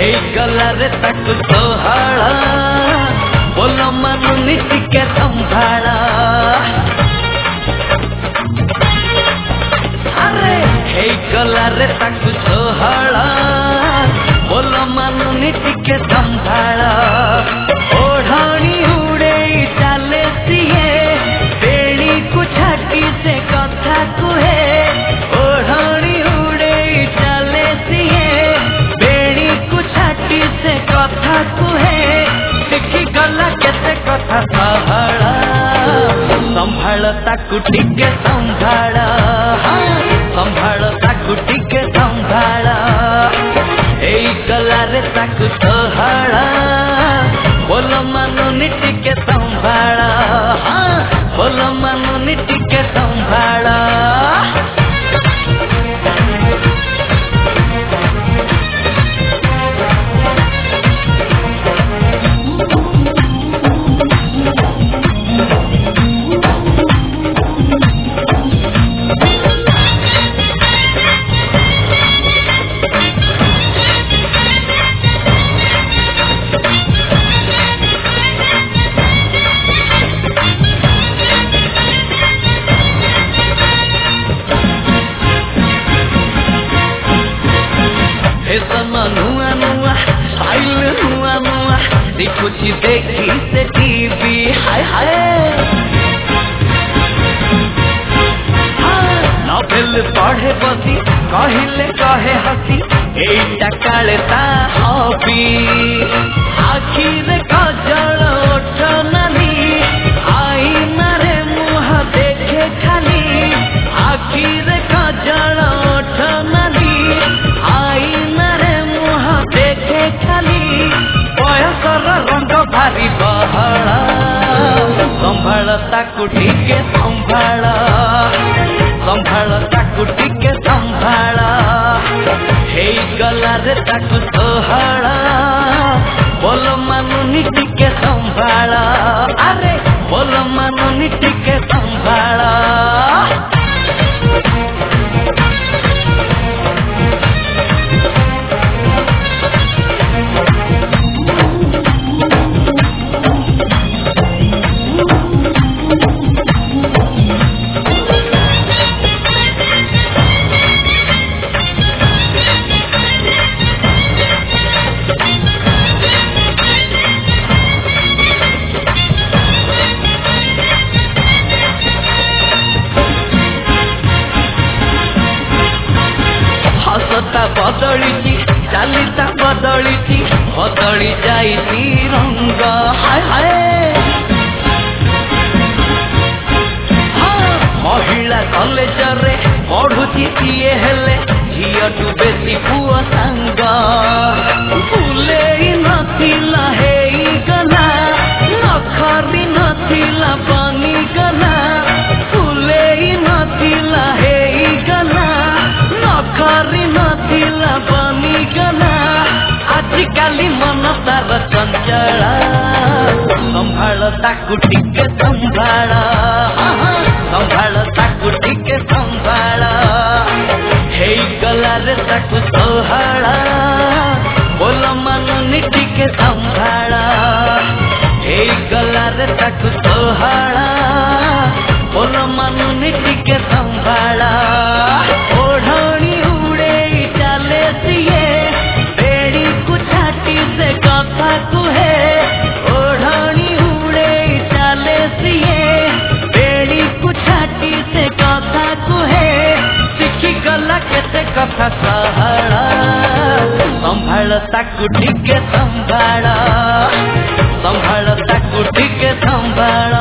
गला रे ताकु सोहला बोलो मनुनी टिके संभाला अरे हे गला रे ताकु सोहला बोलो मनुनी टिके संभाला ओढ़ानी उड़े चाले सिए बेड़ी को छाटी से कथा कुहे ओढ़ानी उड़े चाले सिए बेड़ी को छाटी से कथा कुहे देखी गला केते कथा संभाला संभाल ताकु टिके संभाला संभाल ताकु टिके संभाला ए गला रे ताकु सोहला बोलो मनुनी टिके संभाला बोलो मनुनी टिके संभाला नुआ नुआ स्टाइल नुआ नुआ देखो जी देखी से टीवी हाय हाय नॉवेल पढ़े बसी कहिले कहे हसी एटा काले ता हॉबी आखिर काजल ओठ नानी आईना रे मुह देखे खाली आखिर काजल ओठ नानी आईना देखे खाली बयसर रंग भारी बहला संभाल ताकु टिके संभाला संभाल ताकु टिके संभाला हे गला रे ताकु सोहला बोलो मनुनी टिके संभाला अरे बोलो मनुनी टिके संभाला बदली चालीता बदली बदली जाइती रंग हाय हाय महिला कॉलेज रे पढ़ुची किए हेले झीटू बेसी पुआ सांग फुले नथिला हे गला नखरी नथिला बनी गला फुले नथिला हे गला नखरी नथिला बनी गला आजिकाली मन तार चंचला संभाल ताकु टिके संभाला संभाल ताकु टिके संभाला हे गला रे ताकु सोहला बोलो मनुनी टिके संभाला हे गला रे ताकु सोहला बोलो मनुनी टिके संभाला ओढ़ानी उड़े चाले सिए बेड़ी को छाटी से कथा कुहे ओढ़ानी उड़े चाले सिए बेड़ी को छाटी से कथा कुहे सीखी गला केते कथा सहला संभाल ताकु टिके संभाला संभाल ताकु टिके संभाला।